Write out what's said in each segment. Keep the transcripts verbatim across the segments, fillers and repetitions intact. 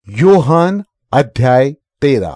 योहान अध्याय तेरा.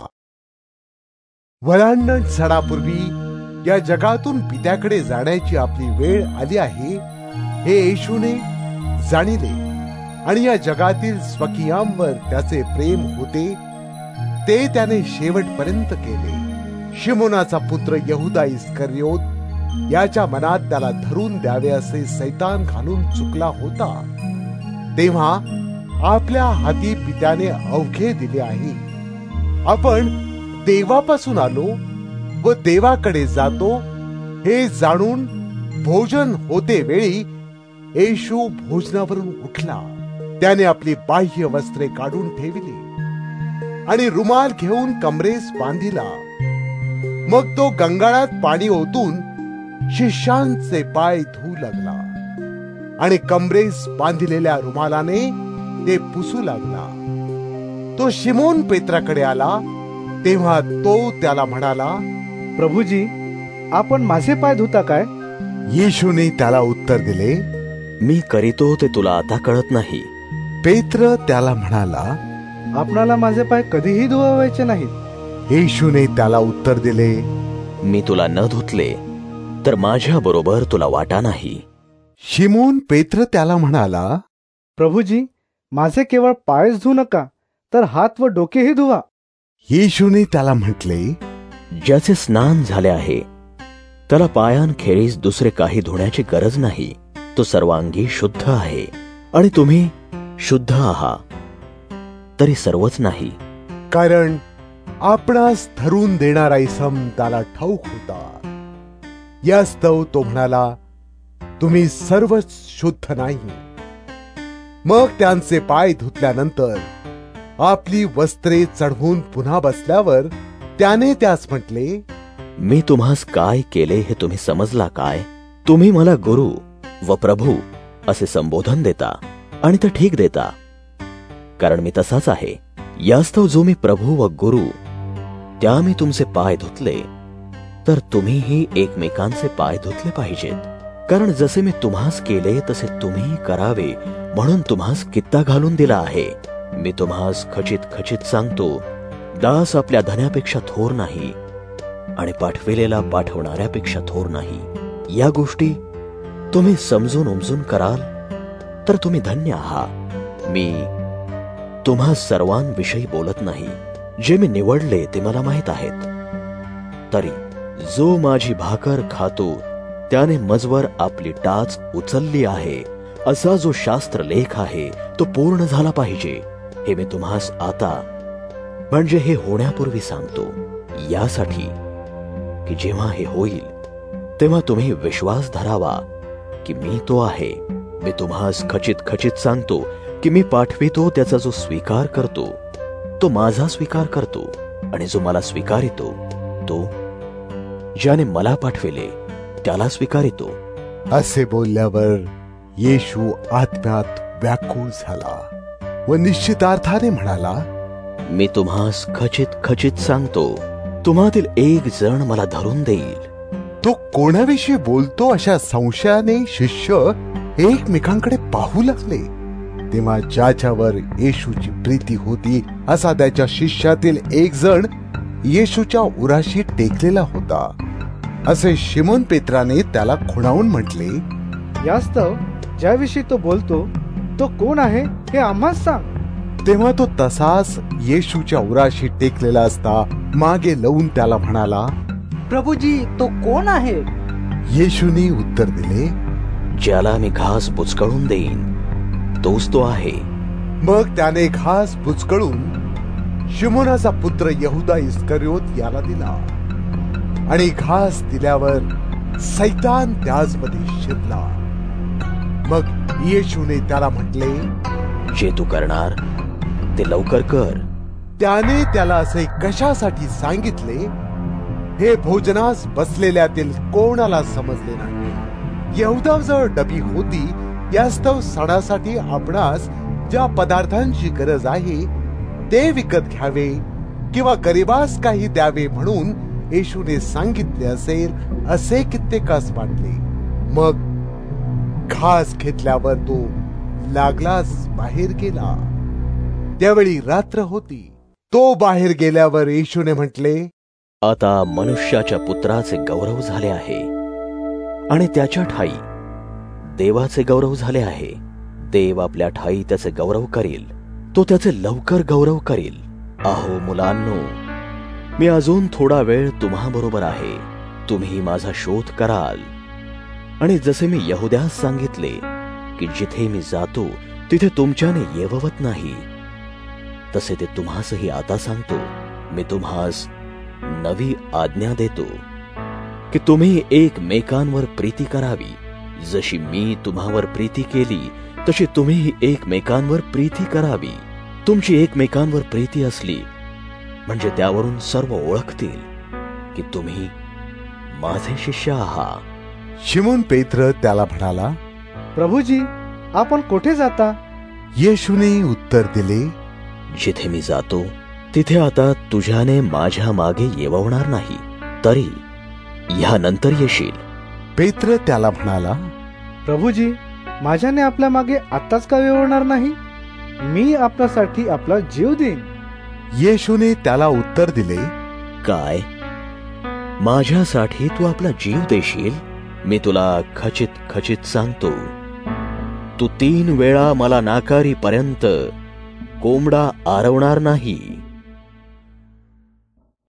वळांडण सणापूर्वी या जगातून पित्याकडे जाण्याची आपली वेळ आली आहे हे येशूने जाणिले आणि या जगातील स्वकीयांवर त्याचे प्रेम होते ते त्याने शेवटपर्यंत केले. शिमोनाचा पुत्र यहुदा इस्करियोत याच्या मनात त्याला धरून द्यावे असे सैतान घालून चुकला होता. तेव्हा आपल्या हाती पित्याने अवघे दिले आहे. आपण देवापासून आलो व देवाकडे जातो हे जाणून भोजन होते वेळी येशू भोजनावरून उठला. त्याने आपली बाह्य वस्त्रे काढून ठेवली आणि रुमाल घेऊन कमरेस बांधिला. मग तो गंगाळात पाणी ओतून शिष्यांचे पाय धुवू लागला आणि कमरेस बांधिलेल्या रुमालाने ते पुसू लागला. तो शिमोन पेत्राकडे आला तेव्हा तो त्याला म्हणाला, प्रभुजी, आपण माझे पाय धुता काय? येशूने त्याला उत्तर दिले, मी करीतो ते तुला आता कळत नाही. पेत्र त्याला म्हणाला, आपणाला माझे पाय कधीही धुवायचे नाहीत. येशूने त्याला उत्तर दिले, मी तुला न धुतले तर माझ्या बरोबर तुला वाटा नाही. शिमोन पेत्र त्याला म्हणाला, प्रभुजी, माझे केवळ पायच धुवू नका तर हात व डोकेही धुवा. येशूने त्याला म्हटले, ज्याचे स्नान झाले आहे त्याला पायांखेरीज दुसरे काही धुण्याची गरज नाही. तो सर्वांगी शुद्ध आहे आणि तुम्ही शुद्ध आहात तरी सर्वच नाही. कारण आपणास धरून देणारा इसम त्याला ठाऊक होता. यास्तव तो म्हणाला, तुम्ही सर्वच शुद्ध नाही. मग त्यांचे पाय धुतल्यानंतर आपली वस्त्रे चढवून पुन्हा बसल्यावर त्याने त्यास म्हटले, मी तुम्हास काय केले हे तुम्ही समजला काय? तुम्ही मला गुरु व प्रभू असे संबोधन देता आणि ते ठीक देता, कारण मी तसाच आहे. यास्तव जो मी प्रभू व गुरु त्या मी तुमचे पाय धुतले तर तुम्हीही एकमेकांचे पाय धुतले पाहिजेत. कारण जसे मी तुम्हास केले तसे तुम्ही करावे म्हणून तुम्हास कित्ता घालून दिला आहे. मी तुम्हास खचित खचित सांगतो, दास आपल्या धन्यापेक्षा थोर नाही आणि पाठविलेला पाठवणाऱ्यापेक्षा थोर नाही. या गोष्टी तुम्ही समजून उमजून कराल तर तुम्ही धन्य आहात. मी तुम्हा सर्वांविषयी बोलत नाही. जे मी निवडले ते मला माहीत आहेत. तरी जो माझी भाकर खातो त्याने मजवर आपली टाच उचलली आहे असा जो शास्त्र लेख आहे तो पूर्ण झाला पाहिजे. हे मी तुम्हास आता म्हणजे हे होण्यापूर्वी सांगतो, यासाठी की जेव्हा हे होईल तेव्हा तुम्ही विश्वास धरावा की मी तो आहे. मी तुम्हास खचित खचित सांगतो की मी पाठवितो त्याचा जो स्वीकार करतो तो माझा स्वीकार करतो आणि जो मला स्वीकारितो तो ज्याने मला पाठविले त्याला स्वीकारितो. असे बोलल्यावर येशू आत्म्यात व्याकुळ झाला व निश्चितार्थाने म्हणाला, मी तुम्हास खचित खचित सांगतो, तुम्हातील एक जण मला धरून देईल. तो कोणाविषयी बोलतो अशा संशयाने शिष्य एकमेकांकडे पाहू लागले. तेव्हा ज्याच्यावर येशूची प्रीती होती असा त्याच्या शिष्यातील एक जण येशूच्या उराशी टेकलेला होता. असे शिमोन पेत्राने त्याला खुणावून म्हटले, यास्तव ज्याविषयी तो बोलतो तो कोण आहे हे आम्हास सांग. तेव्हा तो तसाच येशूच्या उराशी टेकलेला असता मागे लावून त्याला म्हणाला, प्रभुजी, तो कोण आहे? येशूने उत्तर दिले, ज्याला मी घास बुचकळून देईन तोच तो आहे. मग त्याने घास बुचकळून शिमोनाचा पुत्र यहुदा इस्करियोत याला दिला आणि घास दिल्यावर सैतान त्याचमध्ये शिरला. मग येशूने त्याला म्हटले, जे तू करणार ते लवकर कर. त्याने त्याला असे कशासाठी सांगितले हे भोजनास बसलेल्यातील कोणाला समजले नाही. यहुदाजवळ डबी होती, यास्तव सणासाठी आपणास ज्या पदार्थांची गरज आहे ते विकत घ्यावे किंवा गरिबास काही द्यावे म्हणून येशूने सांगितले असेल असे कित्येकास वाटले. मग घास घेतल्यावर तो लागलाच बाहेर गेला. त्यावेळी रात्र होती. तो बाहेर गेल्यावर येशूने म्हटले, आता मनुष्याच्या पुत्राचे गौरव झाले आहे आणि त्याच्या ठाई देवाचे गौरव झाले आहे. देव आपल्या ठाई त्याचे गौरव करील, तो त्याचे लवकर गौरव करील. अहो मुलांनो, मी अजून थोडा वेळ तुम्हाबरोबर आहे. तुम्ही माझा शोध कराल. आणि जसे मी यहुद्यास सांगितले की जिथे मी जातो तिथे तुमच्याने येववत नाही, तसे ते तुम्हासही आता सांगतो. मी तुम्हास नवी आज्ञा देतो की तुम्ही एकमेकांवर प्रीती करावी. जशी मी तुम्हावर प्रीती केली तशी तुम्ही एकमेकांवर प्रीती करावी. तुमची एकमेकांवर प्रीती असली म्हणजे त्यावरून सर्व ओळखतील की तुम्ही माझे शिष्य आहात. शिमोन पेत्र त्याला म्हणाला, प्रभूजी, आपण कुठे जाता? येशूने उत्तर दिले, जिथे मी जातो तिथे आता तुझ्याने माझ्या मागे येववणार नाही, तरी ह्यानंतर येशील. पेत्र त्याला म्हणाला, प्रभूजी, माझ्याने आपल्या मागे आत्ताच का येवणार नाही? मी आपल्यासाठी आपला जीव देईन. येशूने त्याला उत्तर दिले, काय, माझ्यासाठी तू आपला जीव देशील? मी तुला खचित खचित सांगतो, तू तीन वेळा मला नाकारीपर्यंत कोंबडा आरवणार नाही.